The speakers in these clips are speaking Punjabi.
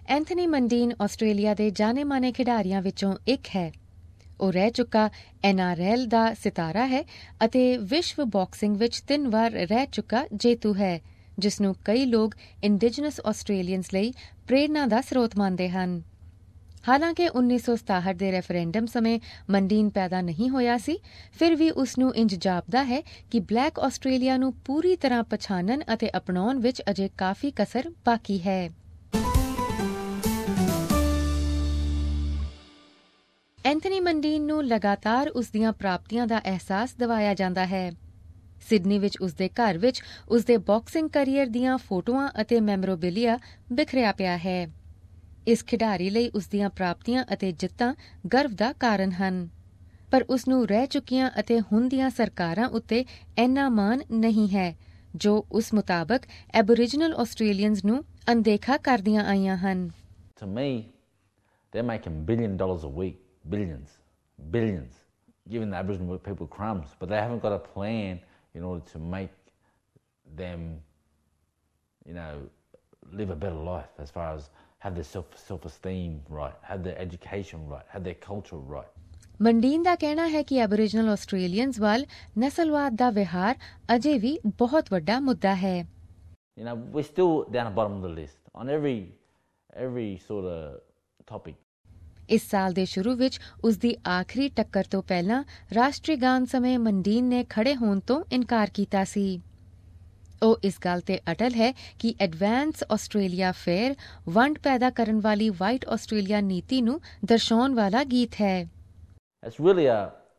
ਐਂਥਨੀ ਮੰਡੀਨ ਆਸਟ੍ਰੇਲੀਆ ਦੇ ਜਾਣੇ-ਮਾਣੇ ਖਿਡਾਰੀਆਂ ਵਿੱਚੋਂ ਇੱਕ ਹੈ। ਉਹ ਰਹਿ ਚੁੱਕਾ NRL ਦਾ ਸਿਤਾਰਾ ਹੈ ਅਤੇ ਵਿਸ਼ਵ ਬਾਕਸਿੰਗ ਵਿੱਚ 3 ਵਾਰ ਰਹਿ ਚੁੱਕਾ ਜੇਤੂ ਹੈ, ਜਿਸ ਨੂੰ ਕਈ ਲੋਕ ਇੰਡੀਜਨਸ ਆਸਟ੍ਰੇਲੀਅਨਸ ਲਈ ਪ੍ਰੇਰਨਾ ਦਾ ਸਰੋਤ ਮੰਨਦੇ ਹਨ। ਹਾਲਾਂਕਿ 1967 ਦੇ ਰੈਫਰੈਂਡਮ ਸਮੇਂ ਮੰਡੀਨ ਪੈਦਾ ਨਹੀਂ ਹੋਇਆ ਸੀ, ਫਿਰ ਵੀ ਉਸ ਨੂੰ ਇੰਜ ਜਾਪਦਾ ਹੈ ਕਿ ਬਲੈਕ ਆਸਟ੍ਰੇਲੀਆ ਨੂੰ ਪੂਰੀ ਤਰ੍ਹਾਂ ਪਛਾਣਨ ਅਤੇ ਅਪਣਾਉਣ ਵਿੱਚ ਅਜੇ ਕਾਫੀ ਕਸਰ ਬਾਕੀ ਹੈ। ਐਂਥਨੀ ਮੰਡੀਨ ਨੂੰ ਲਗਾਤਾਰ ਉਸ ਦੀਆਂ ਪ੍ਰਾਪਤੀਆਂ ਦਾ ਅਹਿਸਾਸ ਦਿਵਾਇਆ ਜਾਂਦਾ ਹੈ। ਸਿਡਨੀ ਵਿੱਚ ਉਸਦੇ ਘਰ ਵਿੱਚ ਉਸਦੇ ਬਾਕਸਿੰਗ ਕਰੀਅਰ ਦੀਆਂ ਫੋਟੋਆਂ ਅਤੇ ਮੈਮੋਰੇਬਿਲੀਆ ਬਿਖਰਿਆ ਪਿਆ ਹੈ। ਇਸ ਖਿਡਾਰੀ ਲਈ ਉਸਦੀਆਂ ਪ੍ਰਾਪਤੀਆਂ ਅਤੇ ਜਿੱਤਾਂ ਗਰਵ ਦਾ ਕਾਰਨ ਹਨ, ਪਰ ਉਸ ਨੂੰ ਰਹਿ ਚੁੱਕੀਆਂ ਅਤੇ ਹੁਣ ਦੀਆਂ ਸਰਕਾਰਾਂ ਉੱਤੇ ਇੰਨਾ ਮਾਣ ਨਹੀਂ ਹੈ, ਜੋ ਉਸ ਮੁਤਾਬਕ ਐਬੋਰੀਜਨਲ ਆਸਟ੍ਰੇਲੀਅਨਜ਼ ਨੂੰ ਅਣਦੇਖਾ ਕਰਦੀਆਂ ਆਈਆਂ ਹਨ। To me, they're making $1 billion a week. Billions, giving the Aboriginal people crumbs, but they haven't got a plan in order to make them, live a better life as far as have their self-esteem right, have their education right, have their culture right. ਮੰਡੀਨ ਦਾ ਕਹਿਣਾ ਹੈ ਕਿ ਐਬੋਰੀਜਨਲ ਆਸਟ੍ਰੇਲੀਅਨਜ਼ ਵੱਲ ਨਸਲਵਾਦ ਦਾ ਵਿਹਾਰ ਅਜੇ ਵੀ ਬਹੁਤ ਵੱਡਾ ਮੁੱਦਾ ਹੈ। We're still down the bottom of the list on every sort of topic. ਇਸ ਸਾਲ ਦੇ ਸ਼ੁਰੂ ਵਿੱਚ ਉਸਦੀ ਆਖਰੀ ਟੱਕਰ ਤੋਂ ਪਹਿਲਾਂ ਰਾਸ਼ਟਰੀ ਗਾਨ ਸਮੇਂ ਮੰਡੀਨ ਨੇ ਖੜੇ ਹੋਣ ਤੋਂ ਇਨਕਾਰ ਕੀਤਾ ਸੀ। ਉਹ ਇਸ ਗੱਲ ਤੇ ਅਟਲ ਹੈ ਕਿ ਐਡਵਾਂਸ ਆਸਟ੍ਰੇਲੀਆ ਫੇਅਰ ਵੰਡ ਪੈਦਾ ਕਰਨ ਵਾਲੀ ਵਾਈਟ ਆਸਟ੍ਰੇਲੀਆ ਨੀਤੀ ਨੂੰ ਦਰਸਾਉਣ ਵਾਲਾ ਗੀਤ ਹੈ। It's really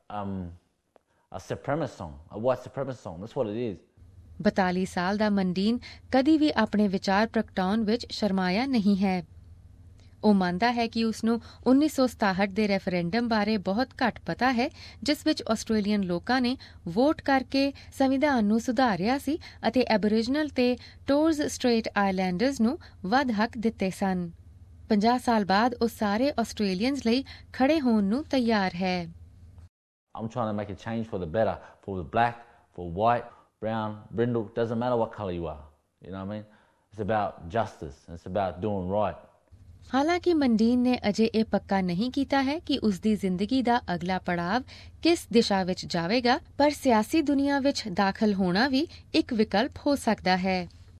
a supremacist song, a white supremacist song. That's what it is. 42 ਸਾਲ ਦਾ ਮੰਡੀਨ ਕਦੀ ਵੀ ਆਪਣੇ ਵਿਚਾਰ ਪ੍ਰਗਟਾਉਣ ਵਿੱਚ ਸ਼ਰਮਾਇਆ ਨਹੀਂ ਹੈ। ਉਹ ਮੰਨਦਾ ਹੈ ਕਿ ਉਸਨੂੰ 1967 ਦੇ ਰੈਫਰੈਂਡਮ ਬਾਰੇ ਬਹੁਤ ਘੱਟ ਪਤਾ ਹੈ, ਜਿਸ ਵਿੱਚ ਆਸਟ੍ਰੇਲੀਅਨ ਲੋਕਾਂ ਨੇ ਵੋਟ ਕਰਕੇ ਸੰਵਿਧਾਨ ਨੂੰ ਸੁਧਾਰਿਆ ਸੀ ਅਤੇ ਐਬੋਰੀਜਨਲ ਤੇ ਟੋਰਸ ਸਟ੍ਰੇਟ ਆਈਲੈਂਡਰਜ਼ ਨੂੰ ਵੱਧ ਹੱਕ ਦਿੱਤੇ ਸਨ। 50 ਸਾਲ ਬਾਅਦ ਉਹ ਸਾਰੇ ਆਸਟ੍ਰੇਲੀਅਨਜ਼ ਲਈ ਖੜੇ ਹੋਣ ਨੂੰ ਤਿਆਰ ਹੈ। I'm trying to make a change for the better, for the black, for white, brown, brindle, doesn't matter what colour you are, you know what I mean? It's about justice, it's about doing right. ਹਾਲਾਂਕਿ ਮੰਡੀਨ ਨੇ ਅਜੇ ਇਹ ਪੱਕਾ ਨਹੀਂ ਕੀਤਾ ਹੈ ਕਿ ਉਸਦੀ ਜ਼ਿੰਦਗੀ ਦਾ ਅਗਲਾ ਪੜਾਵ ਕਿਸ ਦਿਸ਼ਾ ਵਿੱਚ ਜਾਵੇਗਾ, ਪਰ ਸਿਆਸੀ ਦੁਨੀਆ ਵਿੱਚ ਦਾਖਲ ਹੋਣਾ ਵੀ ਇੱਕ ਵਿਕਲਪ ਹੋ ਸਕਦਾ ਹੈ।